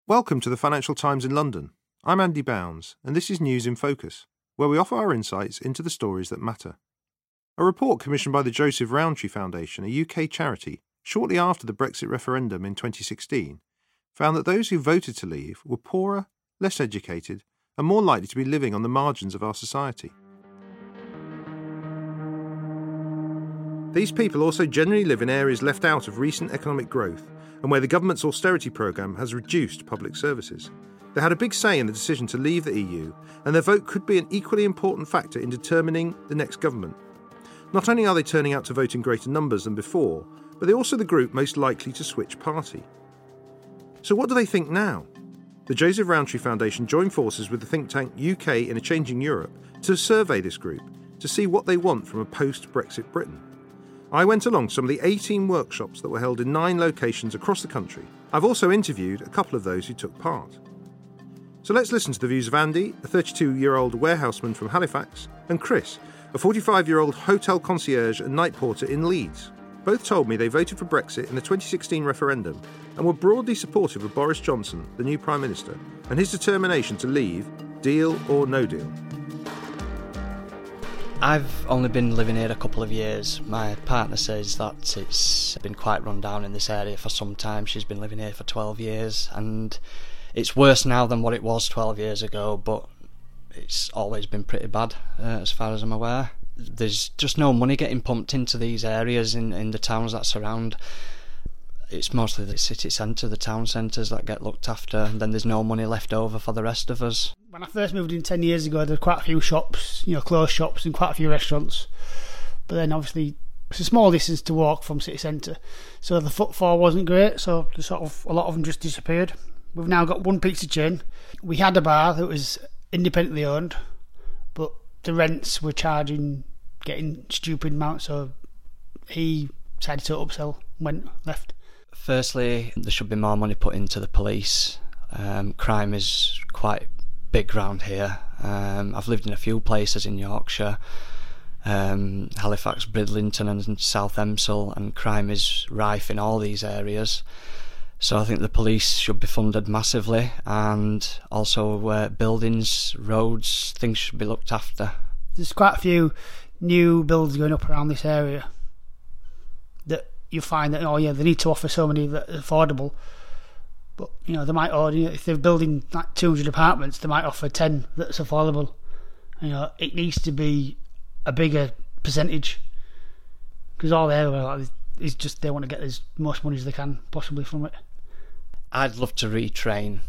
Welcome to the Financial Times in London. I'm Andy Bounds, and this is News in Focus, where we offer our insights into the stories that matter. A report commissioned by the Joseph Rowntree Foundation, a UK charity, shortly after the Brexit referendum in 2016, found that those who voted to leave were poorer, less educated, and more likely to be living on the margins of our society. These people also generally live in areas left out of recent economic growth and where the government's austerity programme has reduced public services. They had a big say in the decision to leave the EU, and their vote could be an equally important factor in determining the next government. Not only are they turning out to vote in greater numbers than before, but they're also the group most likely to switch party. So what do they think now? The Joseph Rowntree Foundation joined forces with the think tank UK in a Changing Europe to survey this group to see what they want from a post-Brexit Britain. I went along some of the 18 workshops that were held in 9 locations across the country. I've also interviewed a couple of those who took part. So let's listen to the views of Andy, a 32-year-old warehouseman from Halifax, and Chris, a 45-year-old hotel concierge and night porter in Leeds. Both told me they voted for Brexit in the 2016 referendum and were broadly supportive of Boris Johnson, the new Prime Minister, and his determination to leave, deal or no deal. I've only been living here a couple of years. My partner says that it's been quite run down in this area for some time. She's been living here for 12 years and it's worse now than what it was 12 years ago, but it's always been pretty bad as far as I'm aware. There's just no money getting pumped into these areas in the towns that surround. It's mostly the city centre, the town centres that get looked after, and then there's no money left over for the rest of us. When I first moved in 10 years ago, there were quite a few shops, closed shops and quite a few restaurants. But then obviously it's a small distance to walk from city centre, so the footfall wasn't great, so a lot of them just disappeared. We've now got one pizza chain. We had a bar that was independently owned, but the rents were getting stupid amounts, so he decided to upsell, left. Firstly, there should be more money put into the police. Crime is quite big round here. I've lived in a few places in Yorkshire, Halifax, Bridlington and South Emsall, and crime is rife in all these areas. So I think the police should be funded massively, and also buildings, roads, things should be looked after. There's quite a few new builds going up around this area that you find that, they need to offer so many that are affordable. But, they might, if they're building like 200 apartments, they might offer 10 that's affordable. It needs to be a bigger percentage, because all they're is just they want to get as much money as they can possibly from it. I'd love to retrain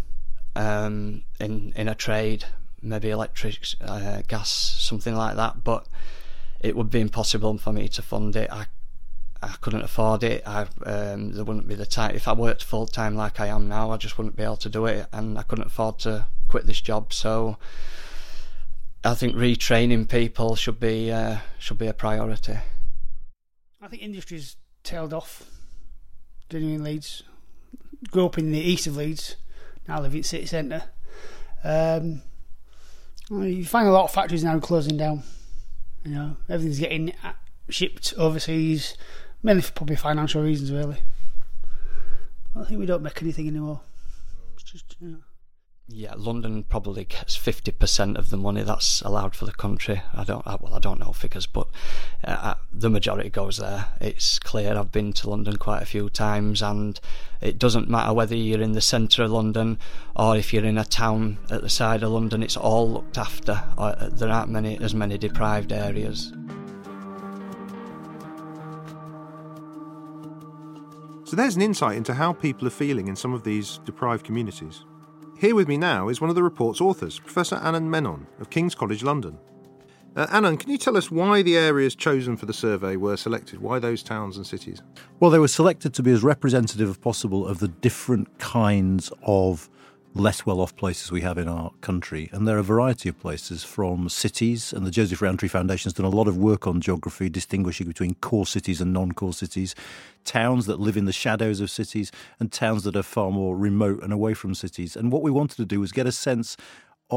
in a trade, maybe electric, gas, something like that, but it would be impossible for me to fund it. I couldn't afford it. There wouldn't be the time. If I worked full time like I am now, I just wouldn't be able to do it, and I couldn't afford to quit this job. So I think retraining people should be a priority. I think industry's tailed off. Doing in Leeds, grew up in the east of Leeds, now live in city centre. You find a lot of factories now closing down. Everything's getting shipped overseas. Mainly for probably financial reasons, really. I think we don't make anything anymore. It's just, Yeah, London probably gets 50% of the money that's allowed for the country. I don't know figures, but the majority goes there. It's clear. I've been to London quite a few times, and it doesn't matter whether you're in the centre of London or if you're in a town at the side of London. It's all looked after. There aren't as many deprived areas. So there's an insight into how people are feeling in some of these deprived communities. Here with me now is one of the report's authors, Professor Anand Menon of King's College London. Anand, can you tell us why the areas chosen for the survey were selected? Why those towns and cities? Well, they were selected to be as representative as possible of the different kinds of less well-off places we have in our country. And there are a variety of places, from cities, and the Joseph Rowntree Foundation has done a lot of work on geography, distinguishing between core cities and non-core cities, towns that live in the shadows of cities, and towns that are far more remote and away from cities. And what we wanted to do was get a sense of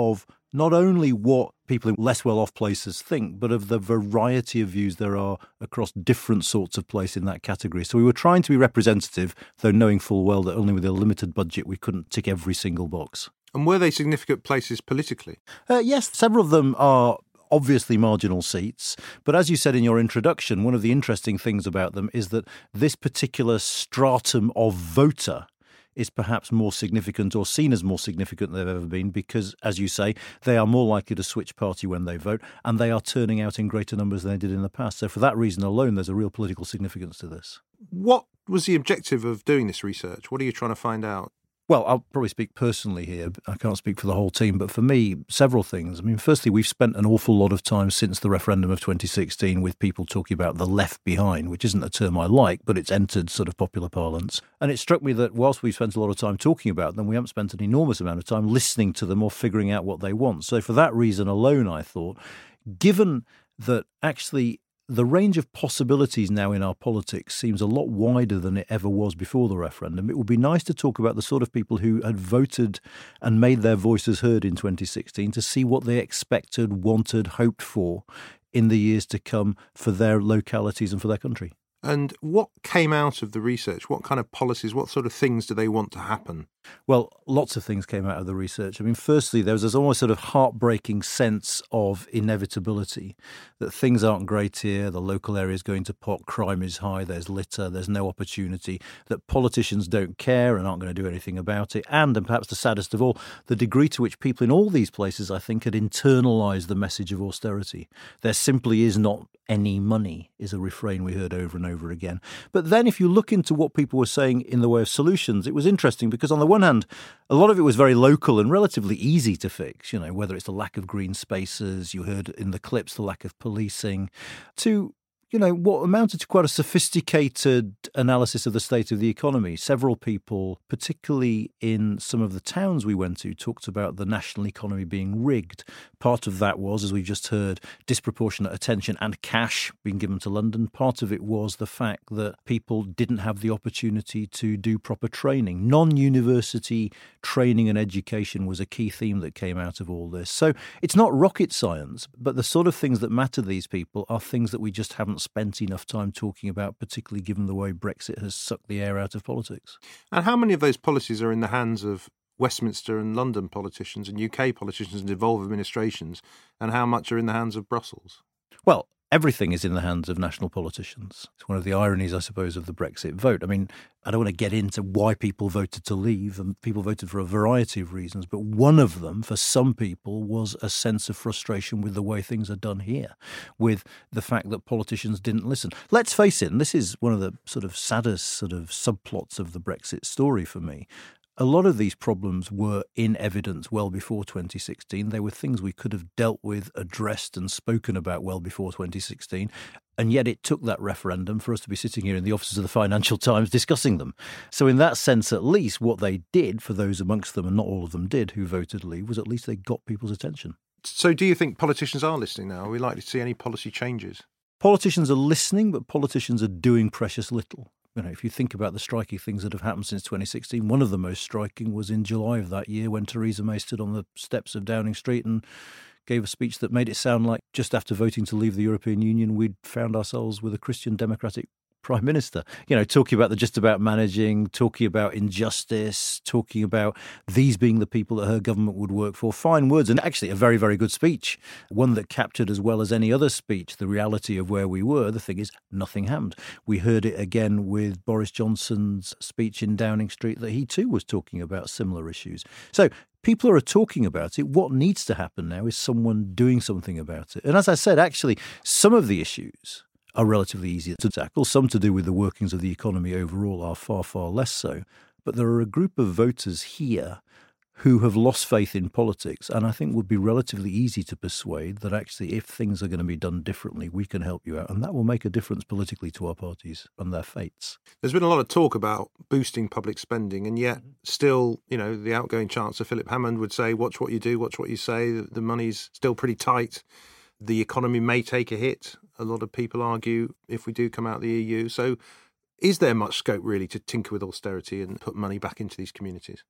not only what people in less well-off places think, but of the variety of views there are across different sorts of place in that category. So we were trying to be representative, though knowing full well that only with a limited budget we couldn't tick every single box. And were they significant places politically? Yes, several of them are obviously marginal seats. But as you said in your introduction, one of the interesting things about them is that this particular stratum of voter is perhaps more significant or seen as more significant than they've ever been because, as you say, they are more likely to switch party when they vote and they are turning out in greater numbers than they did in the past. So for that reason alone, there's a real political significance to this. What was the objective of doing this research? What are you trying to find out? Well, I'll probably speak personally here. I can't speak for the whole team, but for me, several things. I mean, firstly, we've spent an awful lot of time since the referendum of 2016 with people talking about the left behind, which isn't a term I like, but it's entered sort of popular parlance. And it struck me that whilst we've spent a lot of time talking about them, we haven't spent an enormous amount of time listening to them or figuring out what they want. So for that reason alone, I thought, given that actually the range of possibilities now in our politics seems a lot wider than it ever was before the referendum. It would be nice to talk about the sort of people who had voted and made their voices heard in 2016 to see what they expected, wanted, hoped for in the years to come for their localities and for their country. And what came out of the research? What kind of policies, what sort of things do they want to happen? Well, lots of things came out of the research. I mean, firstly, there was this almost sort of heartbreaking sense of inevitability, that things aren't great here, the local area is going to pot, crime is high, there's litter, there's no opportunity, that politicians don't care and aren't going to do anything about it. And perhaps the saddest of all, the degree to which people in all these places, I think, had internalised the message of austerity. There simply is not any money, is a refrain we heard over and over again. But then if you look into what people were saying in the way of solutions, it was interesting because on the one hand, a lot of it was very local and relatively easy to fix, whether it's the lack of green spaces, you heard in the clips the lack of policing, to what amounted to quite a sophisticated analysis of the state of the economy. Several people, particularly in some of the towns we went to, talked about the national economy being rigged. Part of that was, as we've just heard, disproportionate attention and cash being given to London. Part of it was the fact that people didn't have the opportunity to do proper training. Non-university training and education was a key theme that came out of all this. So it's not rocket science, but the sort of things that matter to these people are things that we just haven't spent enough time talking about, particularly given the way Brexit has sucked the air out of politics. And how many of those policies are in the hands of Westminster and London politicians and UK politicians and devolved administrations, and how much are in the hands of Brussels? Well, everything is in the hands of national politicians. It's one of the ironies, I suppose, of the Brexit vote. I mean, I don't want to get into why people voted to leave, and people voted for a variety of reasons, but one of them, for some people, was a sense of frustration with the way things are done here, with the fact that politicians didn't listen. Let's face it, and this is one of the sort of saddest sort of subplots of the Brexit story for me, a lot of these problems were in evidence well before 2016. They were things we could have dealt with, addressed and spoken about well before 2016. And yet it took that referendum for us to be sitting here in the offices of the Financial Times discussing them. So in that sense, at least, what they did for those amongst them, and not all of them did, who voted leave, was at least they got people's attention. So do you think politicians are listening now? Are we likely to see any policy changes? Politicians are listening, but politicians are doing precious little. If you think about the striking things that have happened since 2016, one of the most striking was in July of that year when Theresa May stood on the steps of Downing Street and gave a speech that made it sound like just after voting to leave the European Union, we'd found ourselves with a Christian Democratic Prime Minister, talking about the just about managing, talking about injustice, talking about these being the people that her government would work for. Fine words, and actually a very, very good speech, one that captured as well as any other speech the reality of where we were. The thing is, nothing happened. We heard it again with Boris Johnson's speech in Downing Street that he too was talking about similar issues. So people are talking about it. What needs to happen now is someone doing something about it. And as I said, actually, some of the issues are relatively easy to tackle. Some to do with the workings of the economy overall are far, far less so. But there are a group of voters here who have lost faith in politics, and I think would be relatively easy to persuade that actually if things are going to be done differently, we can help you out, and that will make a difference politically to our parties and their fates. There's been a lot of talk about boosting public spending, and yet still, the outgoing Chancellor Philip Hammond would say, watch what you do, watch what you say, the money's still pretty tight. The economy may take a hit. A lot of people argue if we do come out of the EU. So is there much scope really to tinker with austerity and put money back into these communities?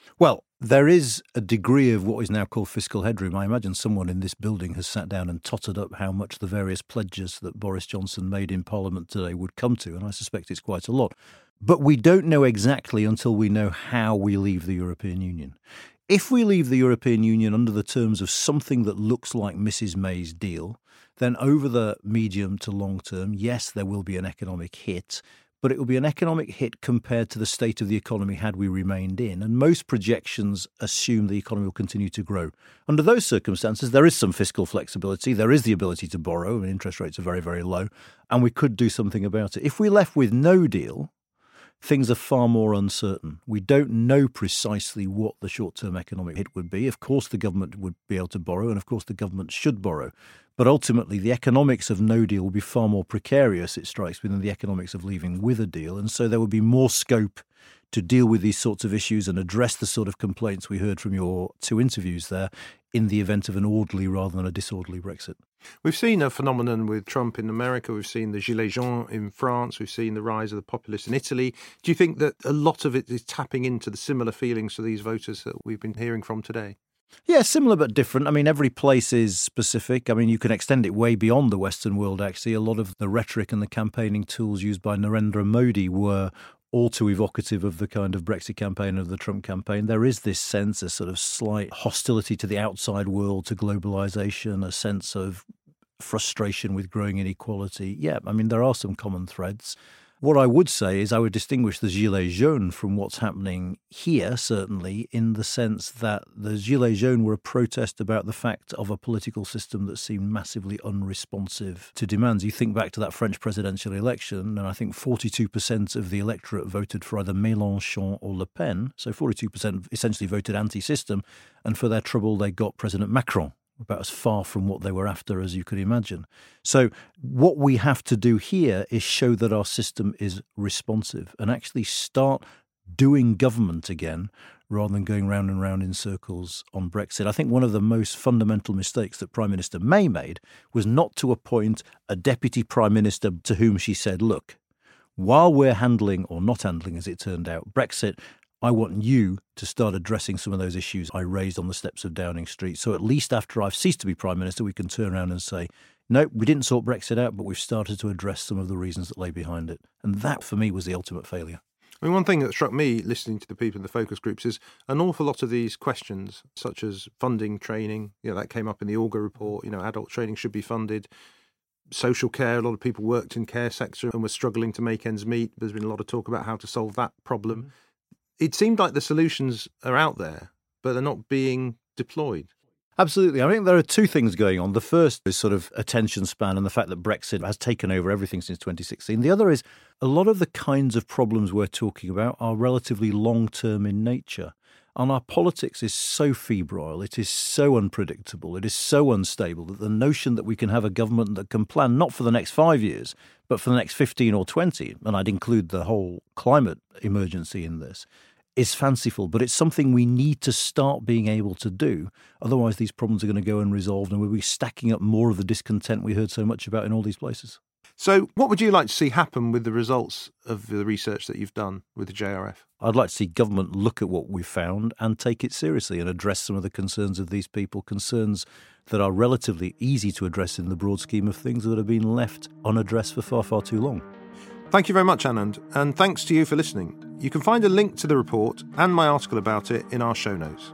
Well, there is a degree of what is now called fiscal headroom. I imagine someone in this building has sat down and totted up how much the various pledges that Boris Johnson made in Parliament today would come to, and I suspect it's quite a lot. But we don't know exactly until we know how we leave the European Union. If we leave the European Union under the terms of something that looks like Mrs. May's deal, then over the medium to long term, yes, there will be an economic hit, but it will be an economic hit compared to the state of the economy had we remained in. And most projections assume the economy will continue to grow. Under those circumstances, there is some fiscal flexibility. There is the ability to borrow, and interest rates are very, very low, and we could do something about it. If we're left with no deal, things are far more uncertain. We don't know precisely what the short-term economic hit would be. Of course, the government would be able to borrow, and of course, the government should borrow. But ultimately, the economics of no deal will be far more precarious, it strikes me, than the economics of leaving with a deal. And so there would be more scope to deal with these sorts of issues and address the sort of complaints we heard from your two interviews there in the event of an orderly rather than a disorderly Brexit. We've seen a phenomenon with Trump in America. We've seen the Gilets jaunes in France. We've seen the rise of the populists in Italy. Do you think that a lot of it is tapping into the similar feelings for these voters that we've been hearing from today? Yeah, similar but different. I mean, every place is specific. I mean, you can extend it way beyond the Western world, actually. A lot of the rhetoric and the campaigning tools used by Narendra Modi were all too evocative of the kind of Brexit campaign, of the Trump campaign. There is this sense, a sort of slight hostility to the outside world, to globalisation, a sense of frustration with growing inequality. Yeah, I mean, there are some common threads. What I would say is I would distinguish the Gilets jaunes from what's happening here, certainly, in the sense that the Gilets jaunes were a protest about the fact of a political system that seemed massively unresponsive to demands. You think back to that French presidential election, and I think 42% of the electorate voted for either Mélenchon or Le Pen. So 42% essentially voted anti-system, and for their trouble, they got President Macron, about as far from what they were after as you could imagine. So what we have to do here is show that our system is responsive and actually start doing government again rather than going round and round in circles on Brexit. I think one of the most fundamental mistakes that Prime Minister May made was not to appoint a deputy Prime Minister to whom she said, look, while we're handling, or not handling as it turned out, Brexit, I want you to start addressing some of those issues I raised on the steps of Downing Street. So at least after I've ceased to be Prime Minister, we can turn around and say, no, we didn't sort Brexit out, but we've started to address some of the reasons that lay behind it. And that, for me, was the ultimate failure. I mean, one thing that struck me listening to the people in the focus groups is an awful lot of these questions, such as funding, training, that came up in the Auger report, adult training should be funded. Social care, a lot of people worked in care sector and were struggling to make ends meet. There's been a lot of talk about how to solve that problem. Mm-hmm. It seemed like the solutions are out there, but they're not being deployed. Absolutely. I think there are two things going on. The first is sort of attention span and the fact that Brexit has taken over everything since 2016. The other is a lot of the kinds of problems we're talking about are relatively long-term in nature. And our politics is so febrile, it is so unpredictable, it is so unstable that the notion that we can have a government that can plan not for the next 5 years, but for the next 15 or 20, and I'd include the whole climate emergency in this, is fanciful. But it's something we need to start being able to do. Otherwise, these problems are going to go unresolved and we'll be stacking up more of the discontent we heard so much about in all these places. So what would you like to see happen with the results of the research that you've done with the JRF? I'd like to see government look at what we've found and take it seriously and address some of the concerns of these people, concerns that are relatively easy to address in the broad scheme of things that have been left unaddressed for far, far too long. Thank you very much, Anand, and thanks to you for listening. You can find a link to the report and my article about it in our show notes.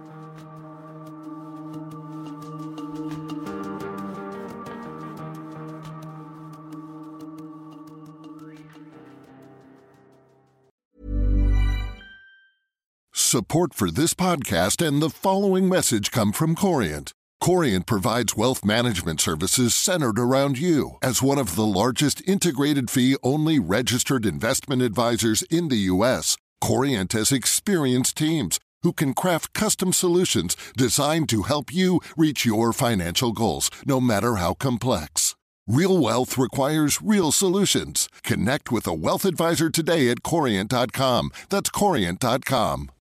Support for this podcast and the following message come from Corient. Corient provides wealth management services centered around you. As one of the largest integrated fee-only registered investment advisors in the U.S., Corient has experienced teams who can craft custom solutions designed to help you reach your financial goals, no matter how complex. Real wealth requires real solutions. Connect with a wealth advisor today at Corient.com. That's Corient.com.